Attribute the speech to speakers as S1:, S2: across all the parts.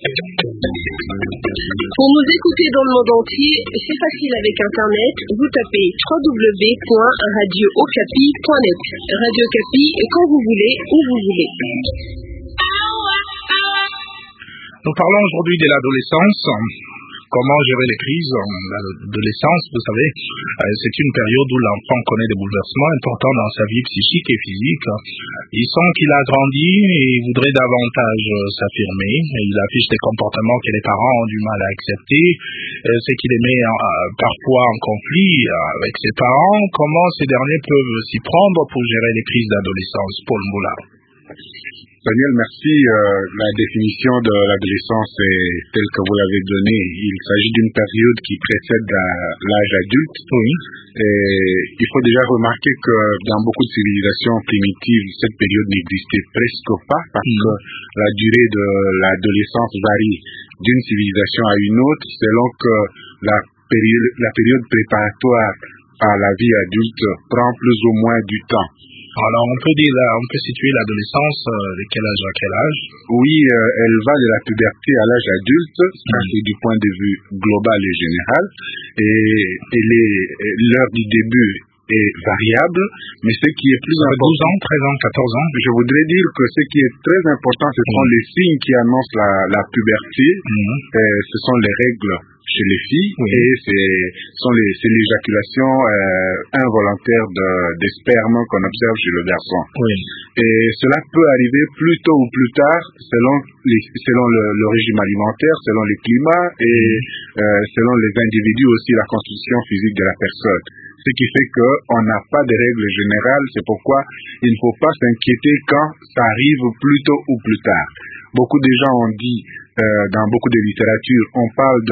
S1: Pour nous écouter dans le monde entier, c'est facile avec Internet. Vous tapez www.radiookapi.net. Radio Okapi, quand vous voulez, où vous voulez.
S2: Nous parlons aujourd'hui de l'adolescence. Comment gérer les crises en adolescence, vous savez, c'est une période où l'enfant connaît des bouleversements importants dans sa vie psychique et physique. Il sent qu'il a grandi et voudrait davantage s'affirmer. Il affiche des comportements que les parents ont du mal à accepter, ce qui les met parfois en conflit avec ses parents. Comment ces derniers peuvent s'y prendre pour gérer les crises d'adolescence? Paul Mboula.
S3: Daniel, merci. La définition de l'adolescence est telle que vous l'avez donnée. Il s'agit d'une période qui précède l'âge adulte.
S2: Oui.
S3: Et il faut déjà remarquer que dans beaucoup de civilisations primitives, cette période n'existait presque pas parce que la durée de l'adolescence varie d'une civilisation à une autre selon que la période préparatoire à la vie adulte prend plus ou moins du temps.
S2: Alors, on peut situer l'adolescence de quel âge à quel âge?
S3: Oui, elle va de la puberté à l'âge adulte, c'est du point de vue global et général, et l'heure du début est variable, mais ce qui est plus important...
S2: 12 ans, 13 ans, 14 ans.
S3: Je voudrais dire que ce qui est très important, ce sont les signes qui annoncent la puberté, ce sont les règles chez les filles, et c'est l'éjaculation involontaire des spermes qu'on observe chez le garçon.
S2: Oui.
S3: Et cela peut arriver plus tôt ou plus tard, selon le régime alimentaire, selon les climats et selon les individus aussi, la constitution physique de la personne. Ce qui fait qu'on n'a pas de règles générales, c'est pourquoi il ne faut pas s'inquiéter quand ça arrive plus tôt ou plus tard. Beaucoup de gens ont dit, dans beaucoup de littérature, on parle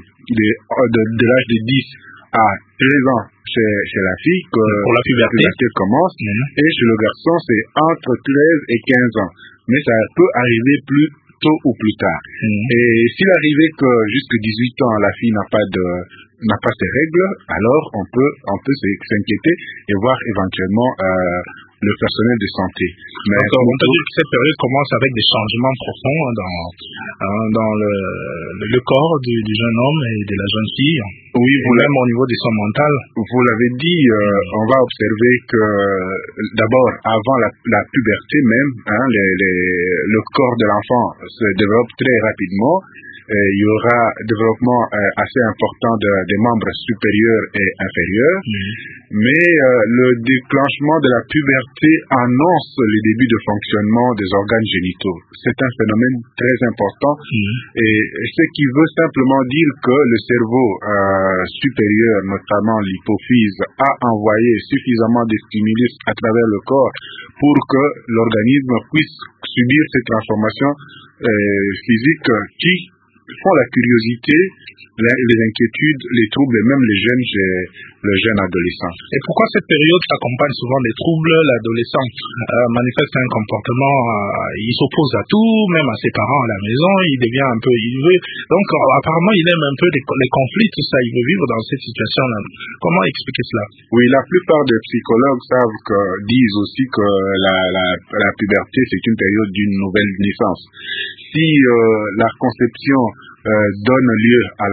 S3: de l'âge de 10 à 13 ans chez la fille, que
S2: pour la puberté
S3: commence, et chez le garçon, c'est entre 13 et 15 ans. Mais ça peut arriver plus tôt ou plus tard. Et s'il arrivait que jusqu'à 18 ans, la fille n'a pas ses règles, alors on peut s'inquiéter et voir éventuellement le personnel de santé. Mais
S2: on peut dire que cette période commence avec des changements profonds dans le corps du jeune homme et de la jeune fille.
S3: Oui,
S2: même au niveau de son mental.
S3: Vous l'avez dit, on va observer que d'abord, avant la puberté même, le corps de l'enfant se développe très rapidement. Il y aura développement assez important des membres supérieurs et inférieurs, mais le déclenchement de la puberté annonce les débuts de fonctionnement des organes génitaux. C'est un phénomène très important et ce qui veut simplement dire que le cerveau supérieur, notamment l'hypophyse, a envoyé suffisamment de stimulus à travers le corps pour que l'organisme puisse subir ces transformations physiques qui font la curiosité, les inquiétudes, les troubles et même les jeunes chez le jeune adolescent.
S2: Et pourquoi cette période s'accompagne souvent des troubles? L'adolescent manifeste un comportement, il s'oppose à tout, même à ses parents à la maison, donc apparemment il aime un peu les conflits, tout ça, il veut vivre dans cette situation-là. Comment expliquer cela?
S3: Oui, la plupart des psychologues disent aussi que la puberté c'est une période d'une nouvelle naissance. Si la conception donne lieu à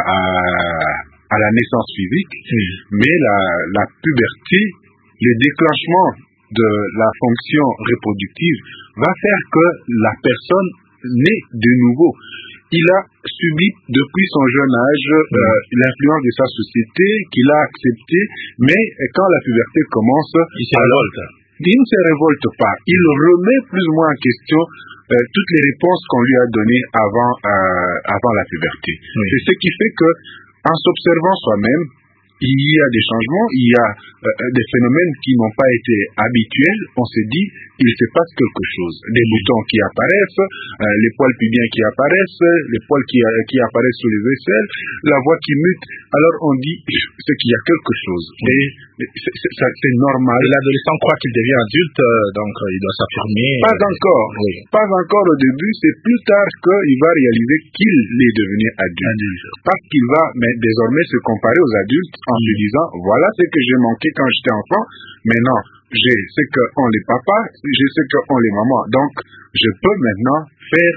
S3: la naissance physique, mais la puberté, le déclenchement de la fonction reproductive va faire que la personne naît de nouveau. Il a subi depuis son jeune âge l'influence de sa société qu'il a acceptée, mais quand la puberté commence, il ne se révolte pas. Il remet plus ou moins en question toutes les réponses qu'on lui a données avant la puberté. C'est ce qui fait que, en s'observant soi-même, il y a des changements, il y a des phénomènes qui n'ont pas été habituels. On se dit, il se passe quelque chose. Des boutons qui apparaissent, les poils pubiens qui apparaissent, les poils qui apparaissent sous les aisselles, la voix qui mute. Alors on dit, c'est qu'il y a quelque chose. Et c'est normal.
S2: Et l'adolescent croit qu'il devient adulte, donc il doit s'affirmer.
S3: Pas encore. Oui. Pas encore au début. C'est plus tard qu'il va réaliser qu'il est devenu adulte. Parce qu'il va désormais se comparer aux adultes en se disant, voilà ce que j'ai manqué quand j'étais enfant. Maintenant, j'ai ce qu'ont les papas, j'ai ce qu'ont les mamans. Donc, je peux maintenant faire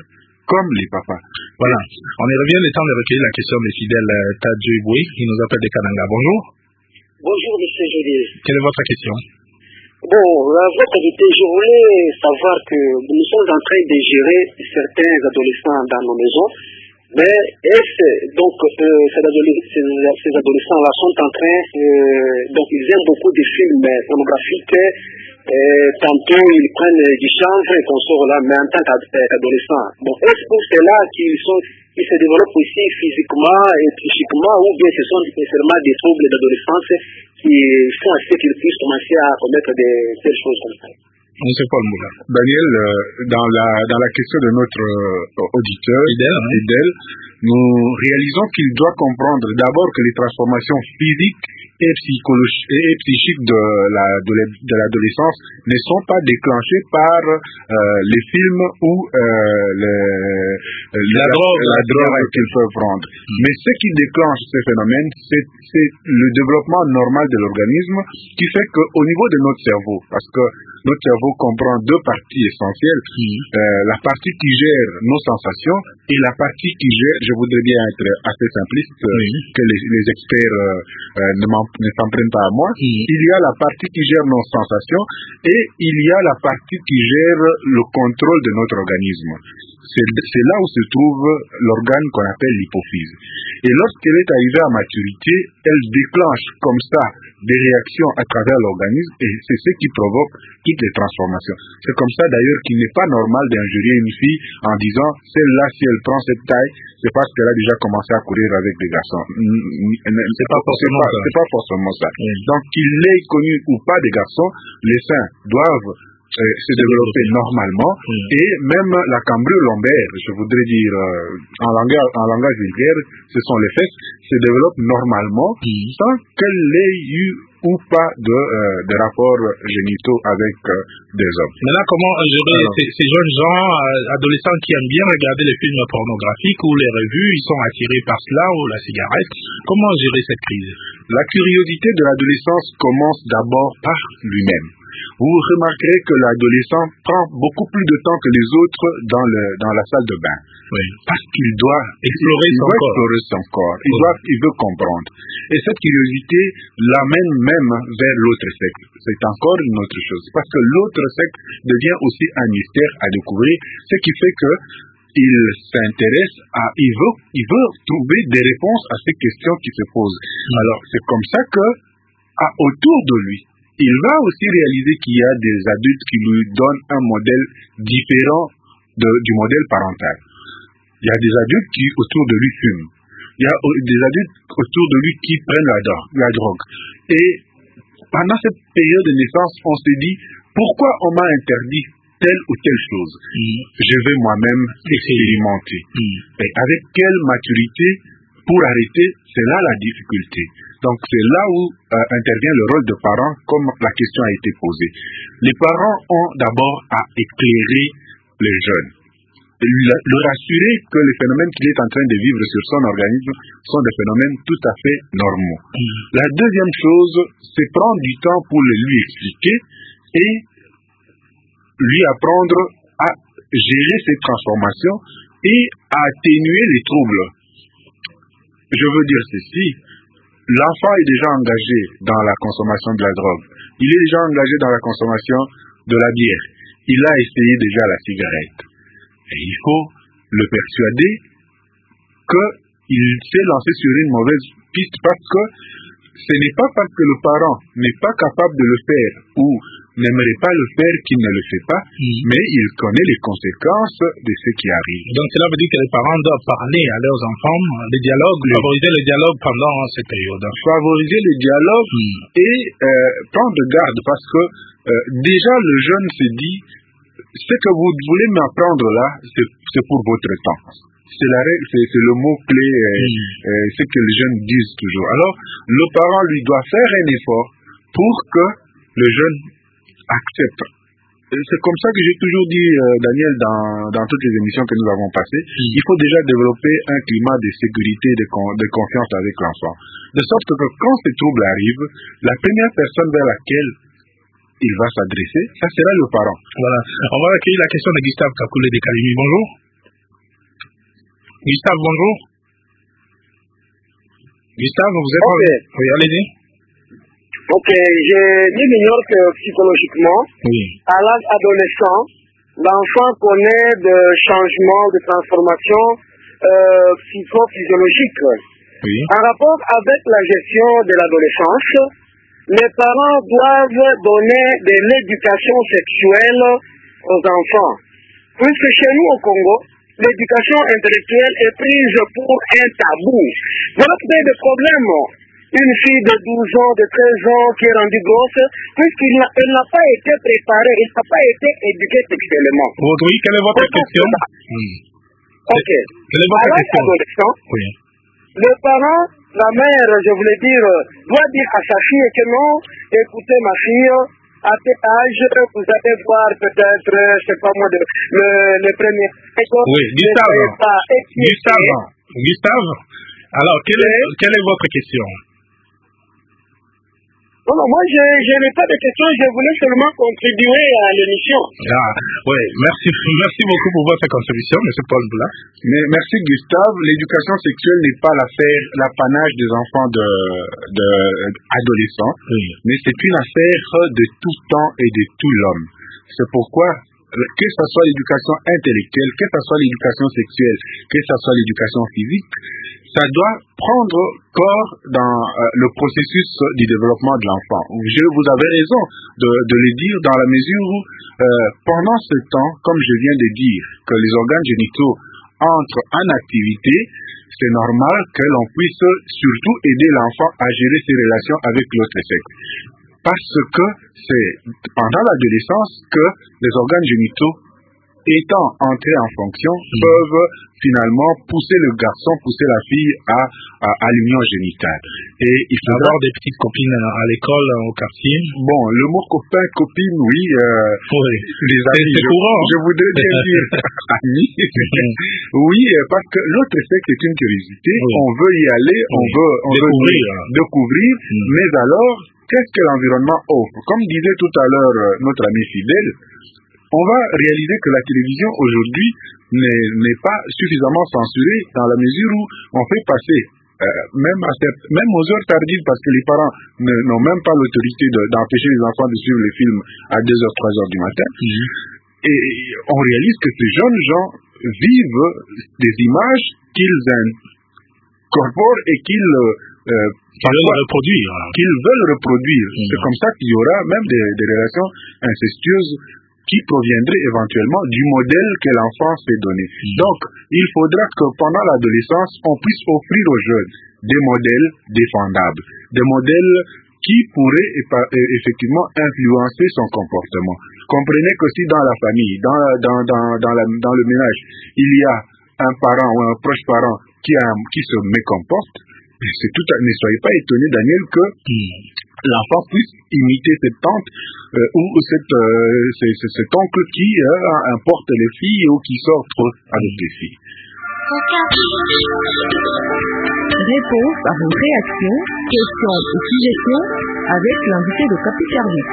S3: comme les papas.
S2: Voilà. On y revient, le temps de recueillir la question de fidèle Tadjo Iboué, qui nous appelle de Kananga. Bonjour.
S4: Bonjour, monsieur Julius.
S2: Quelle est votre question?
S4: Bon, votre invité, je voulais savoir que nous sommes en train de gérer certains adolescents dans nos maisons, mais est-ce donc ces adolescents-là sont en train, donc ils aiment beaucoup de films pornographiques, tantôt ils prennent du chanvre et qu'on sort là, mais en tant qu'adolescents. Bon, est-ce pour cela qu'ils se développent aussi physiquement et psychiquement, ou bien ce sont nécessairement des troubles d'adolescence qui font à ce qu'ils puissent commencer à commettre telles choses comme ça?
S2: Monsieur Paul Moula.
S3: Daniel, dans la question de notre auditeur, Fidèle, nous réalisons qu'il doit comprendre d'abord que les transformations physiques et psychiques de l'adolescence ne sont pas déclenchées par les films ou la drogue qu'ils peuvent prendre. Mais ce qui déclenche ces phénomènes, c'est le développement normal de l'organisme qui fait qu'au niveau de notre cerveau, parce que notre cerveau comprend deux parties essentielles, la partie qui gère nos sensations et la partie qui gère, je voudrais bien être assez simpliste, que les experts ne s'en prennent pas à moi, il y a la partie qui gère nos sensations et il y a la partie qui gère le contrôle de notre organisme. C'est là où se trouve l'organe qu'on appelle l'hypophyse. Et lorsqu'elle est arrivée à maturité, elle déclenche comme ça des réactions à travers l'organisme et c'est ce qui provoque toutes les transformations. C'est comme ça d'ailleurs qu'il n'est pas normal d'injurier une fille en disant celle-là, si elle prend cette taille, c'est parce qu'elle a déjà commencé à courir avec des garçons. C'est pas forcément ça. Donc qu'il l'ait connu ou pas des garçons, les seins doivent se développer normalement et même la cambrure lombaire, je voudrais dire en langage vulgaire, ce sont les fesses, se développent normalement sans qu'elle ait eu ou pas de rapports génitaux avec des hommes.
S2: Maintenant, comment gérer ces jeunes gens, adolescents qui aiment bien regarder les films pornographiques ou les revues, ils sont attirés par cela ou la cigarette? Comment gérer cette crise?
S3: La curiosité de l'adolescence commence d'abord par lui-même. Vous remarquerez que l'adolescent prend beaucoup plus de temps que les autres dans la salle de bain. Parce qu'il doit explorer son corps. Il veut comprendre. Et cette curiosité l'amène même vers l'autre sexe. C'est encore une autre chose. Parce que l'autre sexe devient aussi un mystère à découvrir, ce qui fait que il s'intéresse il veut trouver des réponses à ces questions qui se posent. Alors, c'est comme ça que, autour de lui, il va aussi réaliser qu'il y a des adultes qui lui donnent un modèle différent du modèle parental. Il y a des adultes qui, autour de lui, fument. Il y a des adultes autour de lui qui prennent la drogue. Et pendant cette période de naissance, on se dit, pourquoi on m'a interdit telle ou telle chose? Je vais moi-même expérimenter. Et avec quelle maturité pour arrêter? C'est là la difficulté. Donc c'est là où intervient le rôle de parent, comme la question a été posée. Les parents ont d'abord à éclairer les jeunes, leur assurer que les phénomènes qu'il est en train de vivre sur son organisme sont des phénomènes tout à fait normaux. La deuxième chose, c'est prendre du temps pour lui expliquer et lui apprendre à gérer ces transformations et à atténuer les troubles. Je veux dire ceci. L'enfant est déjà engagé dans la consommation de la drogue. Il est déjà engagé dans la consommation de la bière. Il a essayé déjà la cigarette. Et il faut le persuader qu'il s'est lancé sur une mauvaise piste parce que ce n'est pas parce que le parent n'est pas capable de le faire ou n'aimerait pas le faire qu'il ne le fait pas, mais il connaît les conséquences de ce qui arrive.
S2: Donc cela veut dire que les parents doivent parler à leurs enfants, favoriser le dialogue pendant cette période.
S3: Favoriser le dialogue et prendre garde parce que déjà le jeune se dit, ce que vous voulez m'apprendre là, c'est pour votre temps. C'est le mot-clé, ce que les jeunes disent toujours. Alors, le parent lui doit faire un effort pour que le jeune accepte. C'est comme ça que j'ai toujours dit, Daniel, dans toutes les émissions que nous avons passées, il faut déjà développer un climat de sécurité, de confiance avec l'enfant. De sorte que quand ces troubles arrivent, la première personne vers laquelle il va s'adresser, ça sera le parent.
S2: Voilà. On va accueillir la question de Gustave Kakule de Kalimi. Bonjour. Gustave, bonjour. Gustave, vous êtes...
S4: Ok.
S2: Oui, allez-y.
S4: Ok, je m'ignore que psychologiquement, à l'âge adolescent, l'enfant connaît des changements, des transformations psychophysiologiques.
S2: Oui.
S4: En rapport avec la gestion de l'adolescence, les parents doivent donner de l'éducation sexuelle aux enfants. Puisque chez nous au Congo, l'éducation intellectuelle est prise pour un tabou. Voilà peut-être des problèmes. Une fille de 12 ans, de 13 ans qui est rendue grosse, puisqu'elle n'a pas été préparée, elle n'a pas été éduquée sexuellement.
S2: Oui, quelle est votre question?
S4: Ok.
S2: Quelle est votre question?
S4: Adolescent,
S2: Oui.
S4: le parent, la mère, je voulais dire, doit dire à sa fille que non, écoutez ma fille, à tel âge, vous allez voir peut-être, je sais pas moi, le premier.
S2: Oui, Gustave, alors quelle est votre question?
S4: Non, moi je n'ai pas de questions, je voulais seulement contribuer à l'émission.
S2: Oui, merci beaucoup pour votre contribution, M. Paul Boula.
S3: Mais merci Gustave, l'éducation sexuelle n'est pas l'apanage des enfants adolescents, mais c'est une affaire de tout temps et de tout l'homme. C'est pourquoi, que ce soit l'éducation intellectuelle, que ce soit l'éducation sexuelle, que ce soit l'éducation physique, ça doit prendre corps dans le processus du développement de l'enfant. Vous avez raison de le dire dans la mesure où, pendant ce temps, comme je viens de dire, que les organes génitaux entrent en activité, c'est normal que l'on puisse surtout aider l'enfant à gérer ses relations avec l'autre sexe. Parce que c'est pendant l'adolescence que les organes génitaux, étant entrés en fonction, peuvent finalement pousser le garçon, pousser la fille à l'union génitale. Et il faut
S2: avoir des petites copines à l'école, au quartier.
S3: Bon, le mot copain, copine, oui. Les amis,
S2: c'est courant.
S3: Je voudrais bien dire amis. Oui, parce que l'autre sexe est une curiosité. On veut y aller, on veut découvrir. Mais alors, qu'est-ce que l'environnement offre? Comme disait tout à l'heure notre ami fidèle, on va réaliser que la télévision aujourd'hui n'est pas suffisamment censurée dans la mesure où on fait passer, même aux heures tardives, parce que les parents n'ont même pas l'autorité d'empêcher les enfants de suivre les films à 2h, 3h du matin. Et on réalise que ces jeunes gens vivent des images qu'ils incorporent et qu'ils veulent reproduire. C'est comme ça qu'il y aura même des relations incestueuses qui proviendraient éventuellement du modèle que l'enfant s'est donné. Donc, il faudra que pendant l'adolescence, on puisse offrir aux jeunes des modèles défendables, des modèles qui pourraient effectivement influencer son comportement. Comprenez que si dans la famille, dans le ménage, il y a un parent ou un proche parent qui se mécomporte, ne soyez pas étonné, Daniel, que l'enfant puisse imiter cette tante ou cet oncle qui importe les filles ou qui sort trop avec les filles.
S5: Réponse à vos réactions, questions ou suggestions avec l'invité de Capi Service.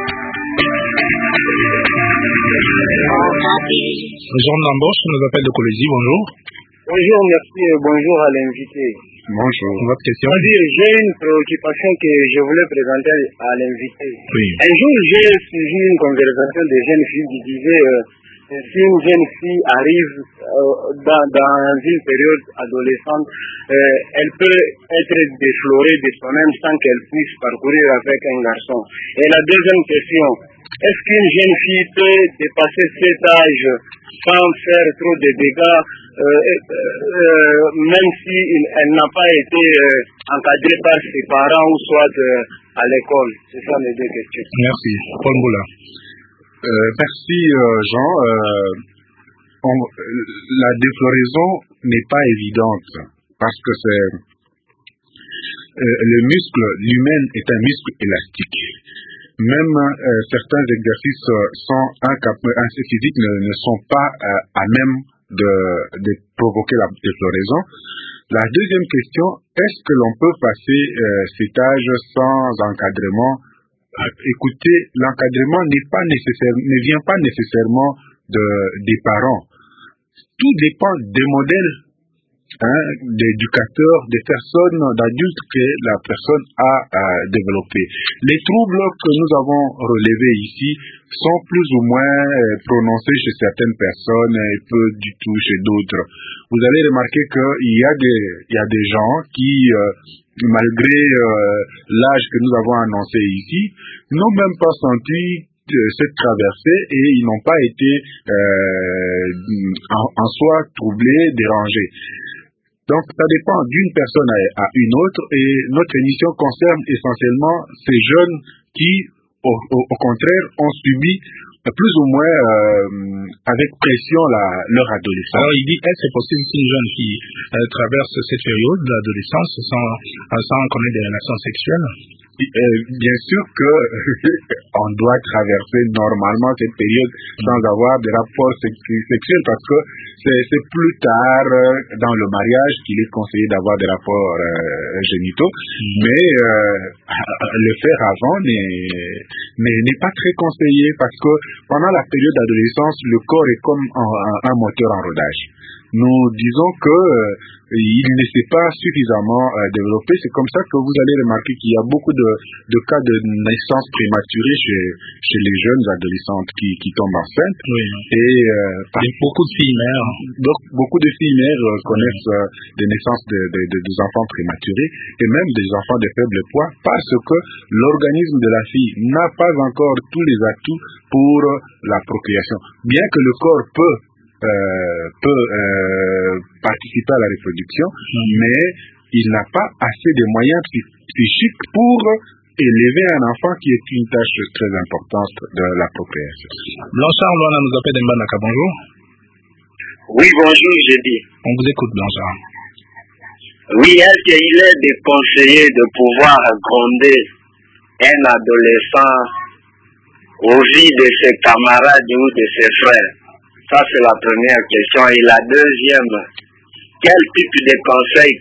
S2: Jean d'Ambauche nous appelle de Colosie, bonjour.
S4: Bonjour, merci et bonjour à l'invité.
S2: Bonjour. Votre question?
S4: J'ai une préoccupation que je voulais présenter à l'invité.
S2: Oui.
S4: Un jour, j'ai suivi une conversation de jeunes filles qui disaient si une jeune fille arrive dans une période adolescente, elle peut être déflorée de soi-même sans qu'elle puisse parcourir avec un garçon. Et la deuxième question, est-ce qu'une jeune fille peut dépasser cet âge sans faire trop de dégâts, même si elle n'a pas été encadrée par ses parents ou soit à l'école? C'est ça mes deux questions.
S2: Merci. Paul Boula.
S3: Merci Jean. La défloraison n'est pas évidente parce que le muscle, l'humain est un muscle élastique. Même certains exercices physiques ne sont pas à même de provoquer la défloraison. La deuxième question, est-ce que l'on peut passer cet âge sans encadrement? Écoutez, l'encadrement ne vient pas nécessairement des parents. Tout dépend des modèles d'éducateurs, des personnes, d'adultes que la personne a développées. Les troubles que nous avons relevés ici sont plus ou moins prononcés chez certaines personnes et peu du tout chez d'autres. Vous allez remarquer qu'il y a des gens qui, malgré l'âge que nous avons annoncé ici, n'ont même pas senti cette traversée et ils n'ont pas été en soi troublés, dérangés. Donc ça dépend d'une personne à une autre et notre émission concerne essentiellement ces jeunes qui, au contraire, ont subi plus ou moins avec pression leur adolescence.
S2: Alors il dit, est-ce possible qu'une jeune fille traverse cette période de l'adolescence sans connaître des relations sexuelles?
S3: Bien sûr que on doit traverser normalement cette période sans avoir de rapports sexuels parce que c'est plus tard dans le mariage qu'il est conseillé d'avoir des rapports génitaux, mais le faire avant n'est pas très conseillé parce que pendant la période d'adolescence, le corps est comme un moteur en rodage. Nous disons que il ne s'est pas suffisamment développé. C'est comme ça que vous allez remarquer qu'il y a beaucoup de cas de naissance prématurée chez les jeunes adolescentes qui tombent enceintes.
S2: Oui.
S3: Et beaucoup de filles mères. Donc, beaucoup de filles mères connaissent des naissances des enfants prématurés et même des enfants de faible poids parce que l'organisme de la fille n'a pas encore tous les atouts pour la procréation. Bien que le corps peut participer à la reproduction, mais il n'a pas assez de moyens psychiques pour élever un enfant qui est une tâche très importante de la procréation.
S2: Blanchard Luana nous appelle d'Mbanaka, bonjour.
S6: Oui, bonjour, j'ai dit.
S2: On vous écoute, Blanchard.
S6: Oui, est-ce qu'il est déconseillé de pouvoir gronder un adolescent au vu de ses camarades ou de ses frères? Ça, c'est la première question. Et la deuxième, quel type de conseils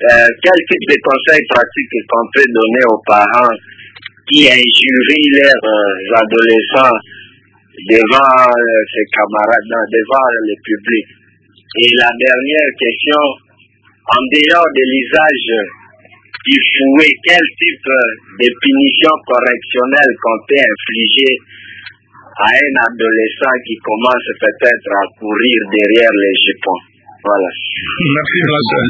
S6: pratiques qu'on peut donner aux parents qui injurient leurs adolescents devant ses camarades, devant le public? Et la dernière question, en dehors de l'usage du fouet, quel type de punition correctionnelle qu'on peut infliger à un adolescent qui commence peut-être à courir derrière les jupons? Voilà.
S2: Merci, Blanchard.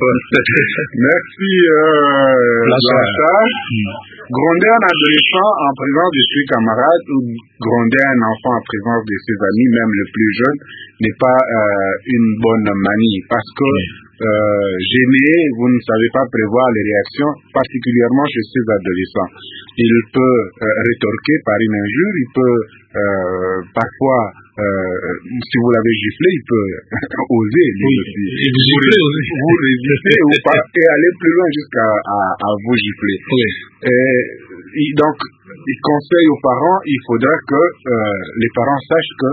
S3: Merci, Blanchard. Gronder un adolescent en présence de ses camarades ou gronder un enfant en présence de ses amis, même le plus jeune, n'est pas une bonne manie parce que gêné, vous ne savez pas prévoir les réactions, particulièrement chez ces adolescents. Il peut rétorquer par une injure, il peut parfois, si vous l'avez giflé, il peut oser vous résister et aller plus loin jusqu'à vous gifler.
S2: Oui.
S3: Donc, il conseille aux parents, il faudra que les parents sachent que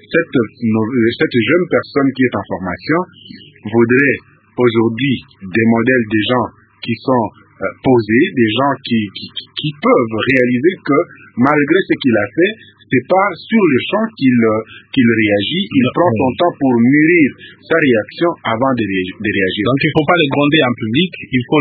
S3: cette jeune personne qui est en formation voudrait aujourd'hui des modèles des gens qui sont posés, des gens qui peuvent réaliser que malgré ce qu'il a fait, c'est pas sur le champ qu'il réagit, il prend son temps pour mûrir sa réaction avant de réagir.
S2: Donc il ne faut pas le gronder en public, il faut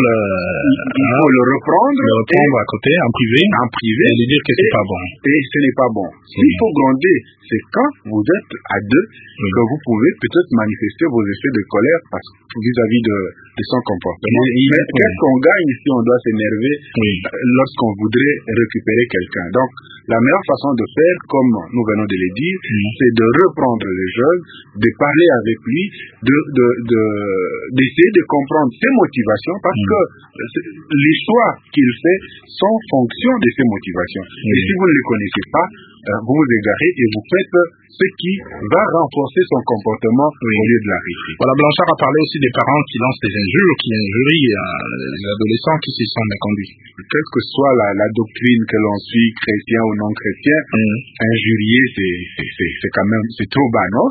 S3: le reprendre
S2: à côté, en privé, et lui dire que c'est pas bon.
S3: Et ce n'est pas bon. S'il faut gronder, c'est quand vous êtes à deux que vous pouvez peut-être manifester vos effets de colère vis-à-vis de son comportement. Mais qu'est-ce qu'on gagne si on doit s'énerver lorsqu'on voudrait récupérer quelqu'un? Donc, la meilleure façon de faire, comme nous venons de le dire, c'est de reprendre le jeune, de parler avec lui, d'essayer de comprendre ses motivations, parce que les choix qu'il fait sont fonction de ses motivations. Et si vous ne les connaissez pas, vous vous égarez et vous faites ce qui va renforcer son comportement au lieu de l'arrêter.
S2: Voilà, Blanchard a parlé aussi des parents qui lancent des injures, qui injurient les adolescents qui s'y sont méconduits.
S3: Quelle que soit la doctrine que l'on suit, chrétien ou non chrétien, injurier, c'est quand même, c'est trop bas, non?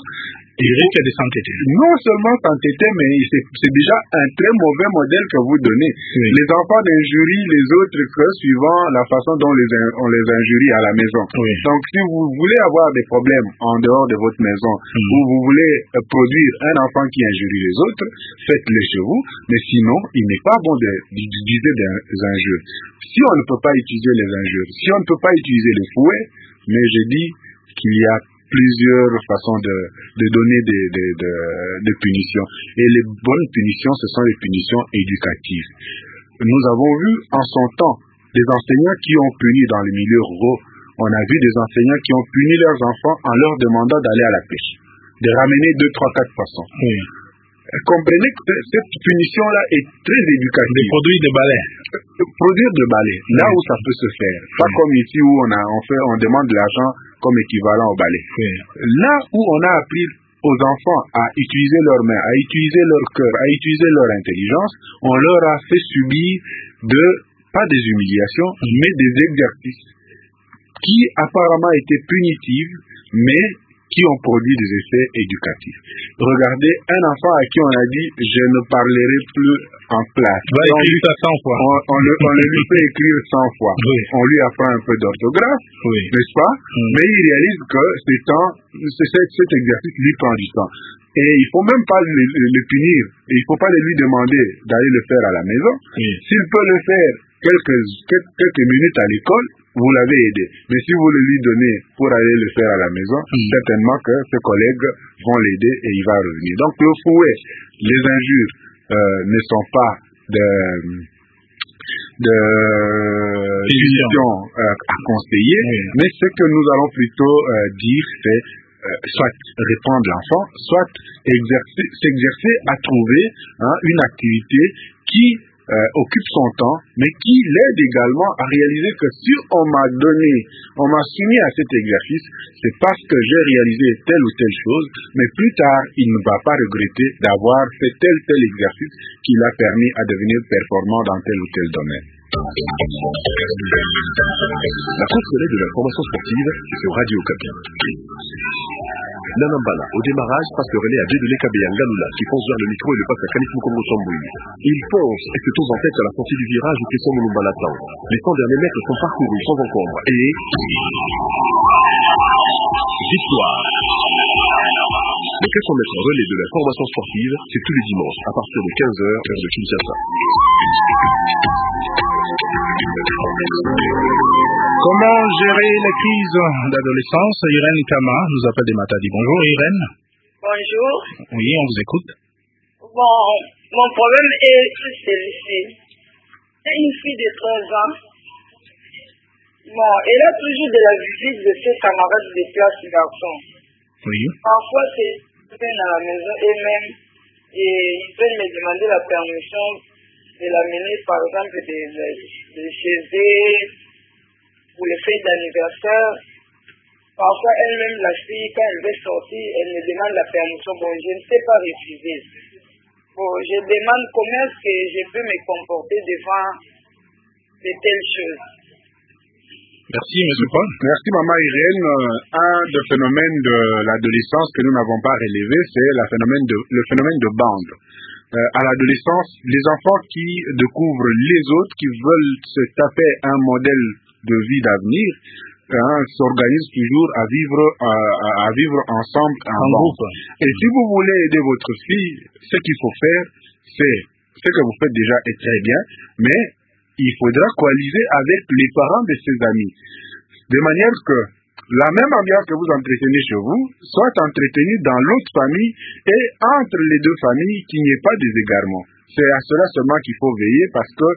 S2: Il risque de s'entêter.
S3: Non seulement s'entêter, mais c'est déjà un très mauvais modèle que vous donnez. Oui. Les enfants n'injurient les autres que suivant la façon dont on les injurie à la maison. Oui. Donc, si vous voulez avoir des problèmes en dehors de votre maison, ou vous voulez produire un enfant qui injurie les autres, faites-le chez vous, mais sinon, il n'est pas bon d'utiliser des injures. Si on ne peut pas utiliser les injures, si on ne peut pas utiliser les fouets, mais je dis qu'il y a plusieurs façons de donner des punitions. Et les bonnes punitions, ce sont les punitions éducatives. Nous avons vu en son temps des enseignants qui ont puni dans les milieux ruraux. On a vu des enseignants qui ont puni leurs enfants en leur demandant d'aller à la pêche, de ramener 2, 3, 4 poissons. Oui. Comprenez que cette punition-là est très éducative.
S2: Des produits de balai.
S3: Produire de balai, là où ça peut se faire. Pas comme ici où on demande de l'argent comme équivalent au balai. Là où on a appris aux enfants à utiliser leurs mains, à utiliser leur cœur, à utiliser leur intelligence, on leur a fait subir pas des humiliations, mais des exercices qui apparemment étaient punitifs, mais qui ont produit des effets éducatifs. Regardez, un enfant à qui on a dit « je ne parlerai plus en classe ».
S2: Va écrire ça 100 fois.
S3: On lui fait écrire 100 fois. Oui. On lui apprend un peu d'orthographe, oui, n'est-ce pas? Mais il réalise que cet exercice lui prend du temps. Et il ne faut même pas le punir. Et il ne faut pas lui demander d'aller le faire à la maison. Oui. S'il peut le faire quelques minutes à l'école, vous l'avez aidé. Mais si vous le lui donnez pour aller le faire à la maison, certainement que ses collègues vont l'aider et il va revenir. Donc le fouet, les injures ne sont pas de punition à conseiller, mais ce que nous allons plutôt dire, c'est soit répondre l'enfant, soit s'exercer à trouver une activité qui occupe son temps, mais qui l'aide également à réaliser que si on m'a soumis à cet exercice, c'est parce que j'ai réalisé telle ou telle chose, mais plus tard, il ne va pas regretter d'avoir fait tel exercice qui l'a permis à devenir performant dans tel ou tel domaine.
S7: La course relais de la formation sportive, c'est sur Radio Okapi. Nanambala, au démarrage, passe le relais à Djedele Kabé Ngalula, qui fonce vers le micro et le passe à Khalif Mukongo Chambouille. Il fonce et se tourne en tête à la sortie du virage où Kesson Mulumba l'attend. Les 100 derniers mètres sont parcourus sans encombre et... victoire! Le 400 mètres relais de la formation sportive, c'est tous les dimanches à partir de 15h, heure de Kinshasa.
S2: Comment gérer la crise d'adolescence? Irène Kama nous appelle des Matadi. Bonjour Irène.
S8: Bonjour.
S2: Oui, on vous écoute.
S8: Bon, mon problème est celui-ci. C'est une fille de 13 ans. Bon, elle a toujours de la visite de ses camarades de classe garçons. Oui. Parfois, c'est à la maison et même, ils peuvent me demander la permission de l'amener, par exemple, de chez eux, pour les fêtes d'anniversaire. Parfois, elle-même, la fille, quand elle veut sortir, elle me demande la permission. Bon, je ne sais pas refuser. Bon, je demande comment est-ce que je peux me comporter devant de telles choses.
S2: Merci, M. Paul.
S3: Merci, Maman Irène. Un des phénomènes de l'adolescence que nous n'avons pas relevé, c'est le phénomène de bande. À l'adolescence, les enfants qui découvrent les autres, qui veulent se taper un modèle de vie d'avenir, s'organisent toujours à vivre ensemble en groupe. Et si vous voulez aider votre fille, ce qu'il faut faire, c'est ce que vous faites déjà est très bien, mais il faudra coaliser avec les parents de ses amis, de manière que la même ambiance que vous entretenez chez vous soit entretenue dans l'autre famille et entre les deux familles, qu'il n'y ait pas des égarements. C'est à cela seulement qu'il faut veiller parce que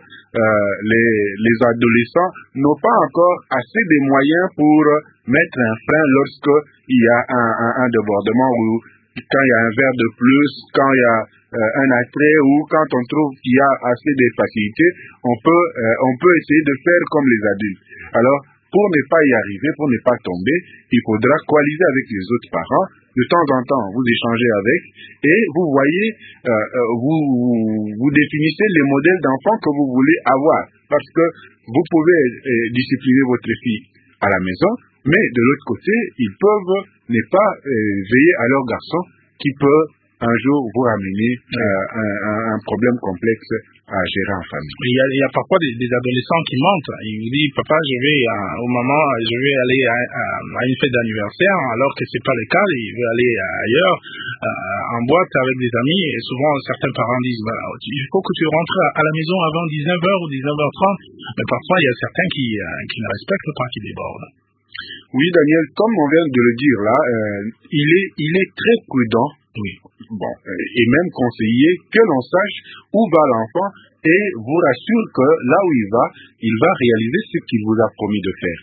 S3: les adolescents n'ont pas encore assez de moyens pour mettre un frein lorsqu'il y a un débordement ou quand il y a un verre de plus, quand il y a un attrait ou quand on trouve qu'il y a assez de facilité, on peut essayer de faire comme les adultes. Alors, pour ne pas y arriver, pour ne pas tomber, il faudra coaliser avec les autres parents. De temps en temps, vous échangez avec et vous voyez, vous définissez les modèles d'enfants que vous voulez avoir. Parce que vous pouvez discipliner votre fille à la maison, mais de l'autre côté, ils peuvent ne pas veiller à leur garçon qui peut un jour vous ramener un problème complexe à gérer en famille.
S2: Il y a parfois des adolescents qui mentent. Ils vous disent, papa, je vais aller à une fête d'anniversaire, alors que c'est pas le cas. Il veut aller ailleurs, en boîte avec des amis. Et souvent, certains parents disent, il faut que tu rentres à la maison avant 19h ou 19h30. Mais parfois, il y a certains qui ne respectent pas, qui débordent.
S3: Oui, Daniel, comme on vient de le dire là, il est très prudent.
S2: Oui.
S3: Bon, et même conseiller que l'on sache où va l'enfant et vous rassure que là où il va réaliser ce qu'il vous a promis de faire.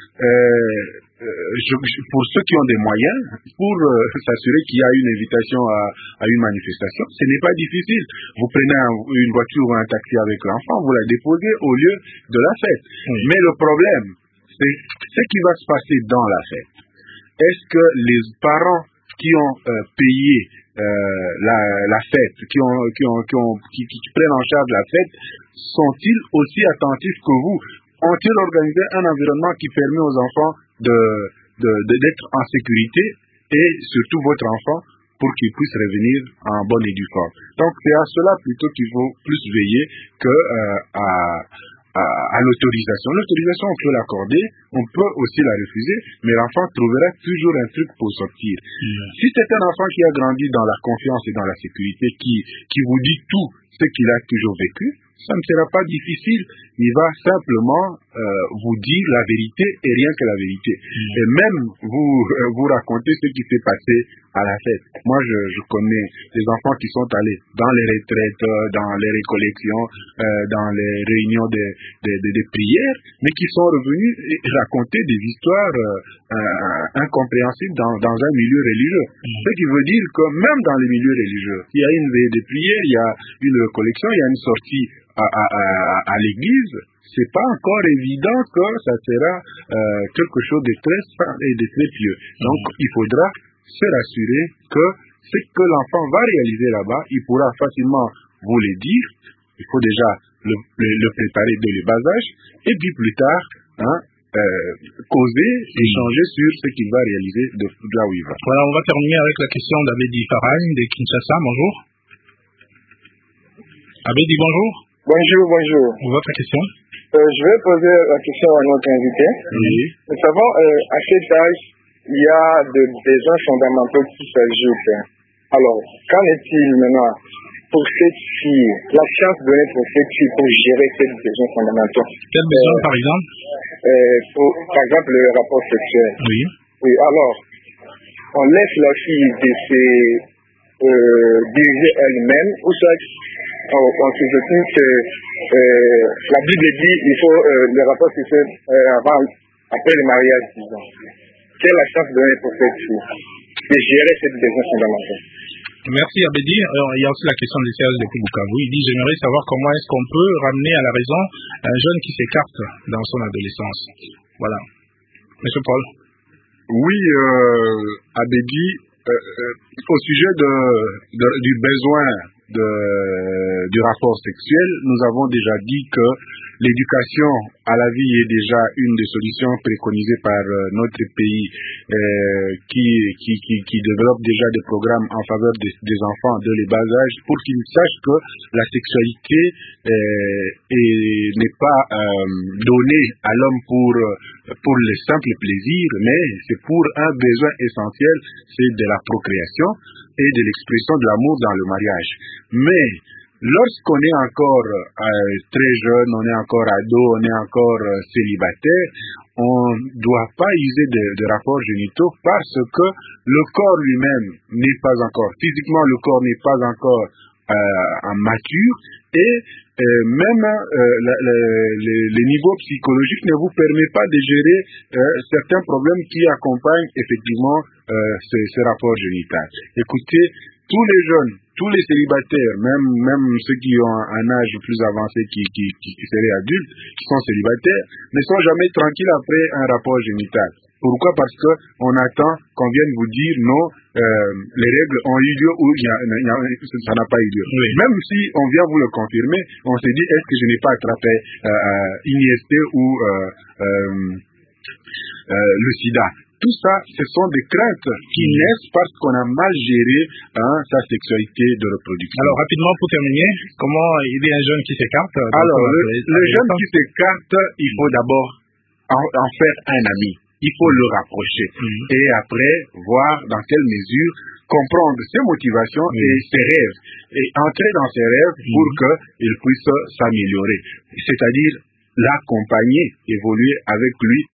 S3: Pour ceux qui ont des moyens, pour s'assurer qu'il y a une invitation à une manifestation, ce n'est pas difficile. Vous prenez une voiture ou un taxi avec l'enfant, vous la déposez au lieu de la fête. Oui. Mais le problème, c'est ce qui va se passer dans la fête. Est-ce que les parents qui ont payé la fête, qui prennent en charge la fête, sont-ils aussi attentifs que vous? Ont-ils organisé un environnement qui permet aux enfants d'être en sécurité et surtout votre enfant pour qu'il puisse revenir en bonne et due forme? Donc c'est à cela plutôt qu'il faut plus veiller que à l'autorisation. L'autorisation, on peut l'accorder, on peut aussi la refuser, mais l'enfant trouvera toujours un truc pour sortir. Si c'est un enfant qui a grandi dans la confiance et dans la sécurité, qui vous dit tout ce qu'il a toujours vécu, ça ne sera pas difficile. Il va simplement vous dire la vérité et rien que la vérité. Et même vous raconter ce qui s'est passé à la fête. Moi, je connais des enfants qui sont allés dans les retraites, dans les récollections, dans les réunions des prières, mais qui sont revenus raconter des histoires incompréhensibles dans un milieu religieux. Ce qui veut dire que même dans les milieux religieux, il y a une veille de prière, il y a une récollection, il y a une sortie à l'église, c'est pas encore évident que ça sera quelque chose de très sain et de très pieux. Donc, il faudra se rassurer que ce que l'enfant va réaliser là-bas, il pourra facilement vous le dire. Il faut déjà le préparer dès le bas âge, et puis plus tard, causer, échanger sur ce qu'il va réaliser de là où il va.
S2: Voilà, on va terminer avec la question d'Abedi Farahim de Kinshasa. Bonjour. Abedi, bonjour.
S9: Bonjour.
S2: Votre question?
S9: Je vais poser la question à notre invité.
S2: Oui.
S9: Nous savons, à cet âge, il y a des besoins fondamentaux qui s'ajoutent. Alors, qu'en est-il maintenant pour cette fille, la chance donnée pour cette fille pour gérer ces besoins fondamentaux?
S2: Quels besoins, par exemple?
S9: Par exemple, le rapport sexuel.
S2: Oui.
S9: Oui, alors, on laisse la fille de se diriger elle-même, ou soit on se dit que la Bible dit qu'il faut le rapport sexuel après le mariage, disons. Quelle est la chance donnée pour cette fille de gérer cette besoin fondamental?
S2: Merci Abedi. Alors, il y a aussi la question de Serge depuis Bukavu. Il dit, j'aimerais savoir comment est-ce qu'on peut ramener à la raison un jeune qui s'écarte dans son adolescence. Voilà. Monsieur Paul.
S3: Oui, Abedi, au sujet du besoin du rapport sexuel, nous avons déjà dit que l'éducation à la vie est déjà une des solutions préconisées par notre pays qui développe déjà des programmes en faveur des enfants de les bas âge pour qu'ils sachent que la sexualité n'est pas donnée à l'homme pour les simples plaisirs, mais c'est pour un besoin essentiel, c'est de la procréation et de l'expression de l'amour dans le mariage. Mais lorsqu'on est encore très jeune, on est encore ado, on est encore célibataire, on ne doit pas user de rapports génitaux parce que le corps lui-même n'est pas encore, physiquement le corps n'est pas encore mature et même les niveaux psychologiques ne vous permettent pas de gérer certains problèmes qui accompagnent effectivement ce rapport génital. Écoutez, tous les jeunes, tous les célibataires, même ceux qui ont un âge plus avancé qui seraient adultes, qui sont célibataires, ne sont jamais tranquilles après un rapport génital. Pourquoi? Parce que on attend qu'on vienne vous dire non, les règles ont eu lieu ou ça n'a pas eu lieu. Oui. Même si on vient vous le confirmer, on se dit est-ce que je n'ai pas attrapé une IST ou le sida? tout ça, ce sont des craintes qui naissent parce qu'on a mal géré sa sexualité de reproduction.
S2: Alors, rapidement, pour terminer, comment aider un jeune qui s'écarte?
S3: Alors, le jeune qui s'écarte, il faut d'abord en faire un ami. Il faut le rapprocher. Et après, voir dans quelle mesure comprendre ses motivations et ses rêves. Et entrer dans ses rêves pour qu'il puisse s'améliorer. C'est-à-dire l'accompagner, évoluer avec lui